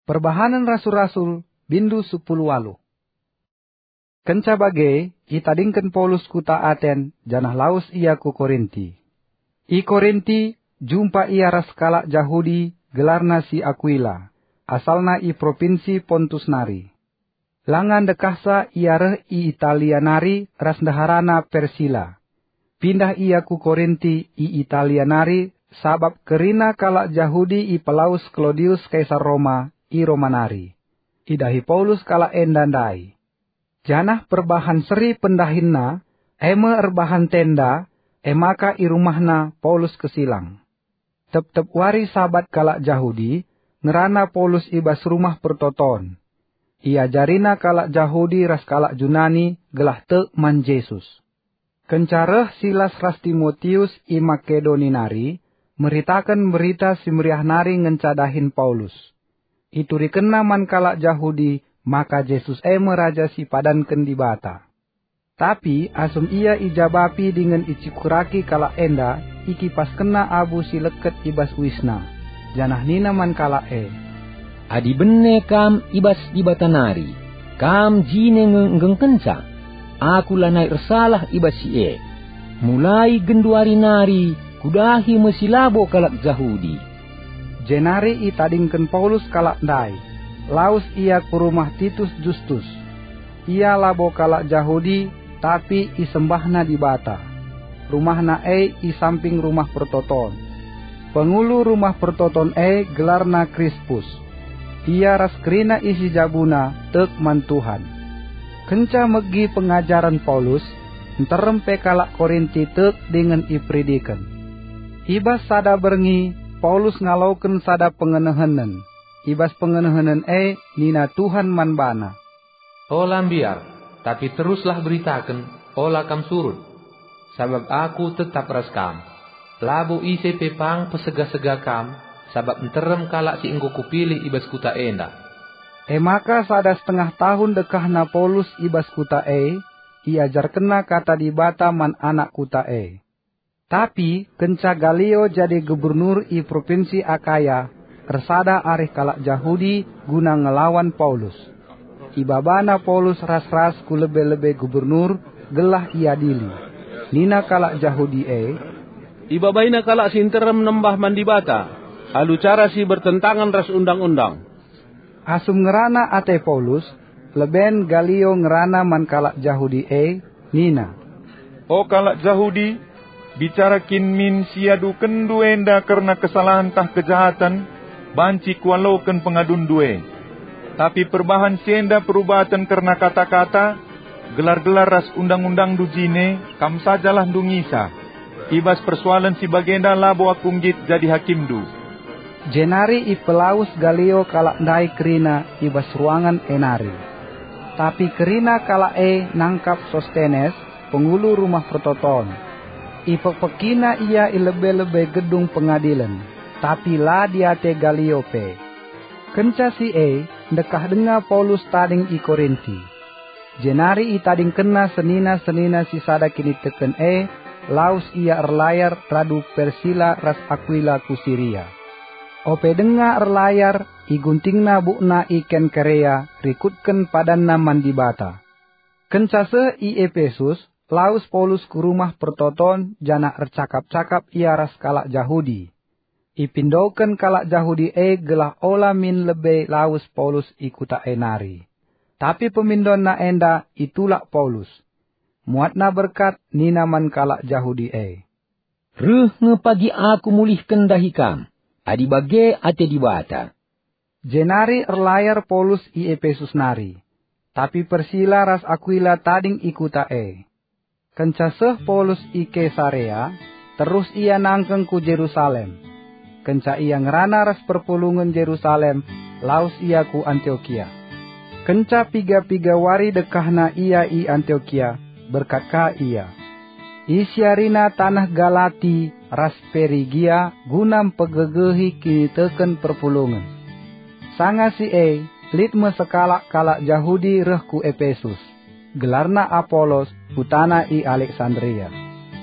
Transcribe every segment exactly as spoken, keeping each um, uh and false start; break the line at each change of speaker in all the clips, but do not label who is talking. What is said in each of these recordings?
Perbahanan Rasul-Rasul bindu sepuluh walu. Kenca bage, itadingken Paulus kuta Aten, janah laus ia ku Korinti. I Korinti, jumpa ia ras kalak Jahudi, gelarna si Aquila, asalna i provinsi Pontus nari. Langan dekahsa ia reh i Italia nari, ras daharana Persila. Pindah ia ku Korinti i Italia nari, sabab kerina kalak Jahudi i pelaus Claudius Kaisar Roma, i Romanari. Idahi Paulus kalak endandai. Janah perbahan seri pendahinna, eme erbahan tenda, emaka i rumahna Paulus kesilang. Tep-tep wari sabat kalak Jahudi, ngerana Paulus ibas rumah pertoton. Ia jarina kalak Jahudi ras kalak Junani, gelah te man Yesus. Kencareh Silas ras Timotius i Makedoni nari, meritakan berita si meriah nari ngencadahin Paulus. Itu rikena man kalak Jahudi, maka Yesus eme raja si padanken di bata. Tapi asum ia ijabapi dengan icikuraki kalak enda, iki pas kena abu si leket ibas wisna. Janah nina man kalak e.
Adi benne kam ibas di bata nari, kam jine ngeng kenca. Aku lanai ersalah ibas si e. Mulai genduari nari, kudahi mesilabo kalak Jahudi.
Jenari itadingken Paulus kalak dai. Laus ia ke rumah Titus Justus. Ia labo kalak Jahudi, tapi isembahna di bata. Rumahna e i samping rumah pertoton. Pengulu rumah pertoton e gelarna Crispus. Ia ras kerina isi jabuna tek man Tuhan. Kenca megi pengajaran Paulus, enterempe kalak Korinti tek dengan ipridiken. Ibas sada berngi, Paulus ngalauken sada pengenehanen. Ibas pengenehanen e nina Tuhan man bana.
Olam biar, tapi teruslah beritakan, olah kam surut. Sabab aku tetap ras kam. Labu ise pepang pesega-sega kam, sabab enterem kalak si engko kupilih ibas kuta enda.
E maka sada setengah tahun dekahna Paulus ibas kuta e, iajar kena kata di bata man anak kuta e. Tapi kenca Galio jadi gubernur i provinsi Akaya, ersada arih kalak Jahudi guna ngelawan Paulus. Ibabana Paulus ras-ras ku lebe-lebe gubernur, gelah ia dili. Nina kalak Jahudi e,
ibabaina kalak sinterem nembah mandibata, alu cara si bertentangan ras undang-undang.
Asum ngerana ate Paulus, leben Galio ngerana man kalak Jahudi e, nina.
O kalak Jahudi, bicara kin min siadu kenduenda karena kesalahan tah kejahatan, banci kualoken pengadun due. Tapi perbahan sienda perubatan karena kata-kata, gelar-gelar ras undang-undang dujine, kam sajalah dungisa. Ibas persoalan si bagenda labo akunggit jadi hakim du.
Jenari i pelaus Galio kalak dai kerina ibas ruangan enari. Tapi kerina kalak e nangkap Sostenes, pengulu rumah pertoton. Ipekpekina ia ilebe-lebe gedung pengadilan, tapi la diate Galiope. Kenca si e, dekah denga Paulus tading i Korinti. Jenari i tading kena senina-senina si sada kini teken e, laus ia erlayar radu Persila ras Aquila ku Siria. Ope denga erlayar, i guntingna bukna i Kenkerea, rikutken padanna mandibata. Kenca se i Efesus, laus Paulus ku rumah pertoton jana ercakap-cakap ia ras kalak Jahudi. Ipindoken kalak Jahudi e gelah ola min lebe laus Paulus ikuta enari. Tapi pemindon na enda itulak Paulus. Muatna berkat nina man kalak Jahudi e.
Ruh ngepagi aku mulihkan dahikam, adi bage ate dibata.
Jenari erlayar Paulus i Efesus nari. Tapi Persila ras Aquila tading ikuta e. Kenca seh Paulus i Kesarea, terus ia nangkeng ku Jerusalem. Kenca ia ngerana ras perpulungan Jerusalem, laus ia ku Antioquia. Kenca piga-piga wari dekahna ia i Antioquia, berkata ia. Isiarina tanah Galati, ras Perigia, gunam pegegehi kini teken perpulungan. Sanga si e, litme sekalak kalak Jahudi reh ku Efesus. Gelarna Apolos, putana i Alexandria.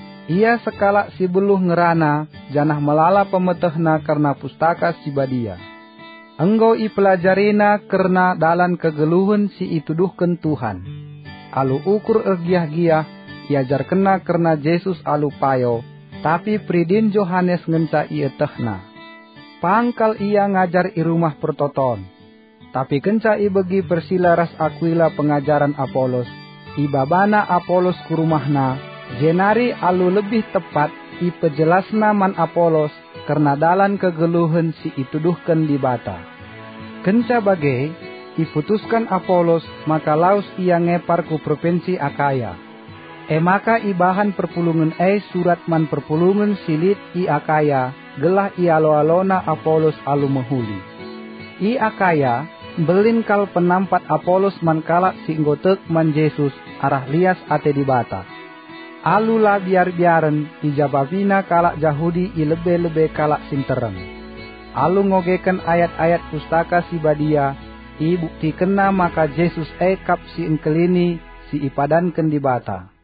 Ia sekalak si beluh ngerana, janah melala pemetehna karena pustaka si badia. Enggo i pelajarina karena dalan kegeluhan si ituduhken Tuhan. Alu ukur ergiah-giah, iajar kena karena Yesus alu payo, tapi pridin Yohanes ngenca ia tehna. Pangkal ia ngajar i rumah pertoton. Tapi kenca i begi persilaras Aquila pengajaran Apolos, ibabana Apolos ku rumahna, jenari alu lebih tepat i pejelasna man Apolos, karena dalan kegeluhan si ituduhken di bata. Kenca bage, iputuskan Apolos, maka laus ia ngepar ku provinsi Akaya. E maka ibahan perpulungan e surat man perpulungan silit i Akaya, gelah i alo-alona Apolos alu mehuli. I Akaya, belin kal penampat Apolos man kalak si nggotek man Yesus arah lias ate di bata. Alu la biar-biaren ijababina kalak Yahudi i lebe-lebe kalak sinterem. Alu ngogekan ayat-ayat pustaka si badia, i bukti kena maka Yesus ekap si engkelini si ipadanken di bata.